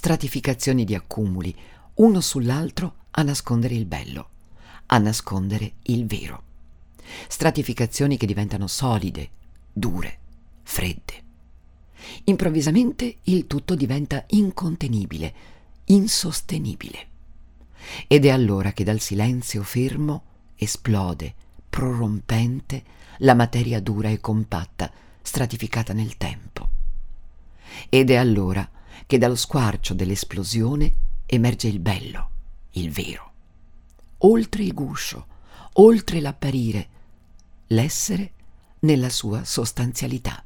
stratificazioni di accumuli, uno sull'altro a nascondere il bello, a nascondere il vero. Stratificazioni che diventano solide, dure, fredde. Improvvisamente il tutto diventa incontenibile, insostenibile. Ed è allora che dal silenzio fermo esplode, prorompente, la materia dura e compatta, stratificata nel tempo. Ed è allora che dallo squarcio dell'esplosione emerge il bello, il vero. Oltre il guscio, oltre l'apparire, l'essere nella sua sostanzialità.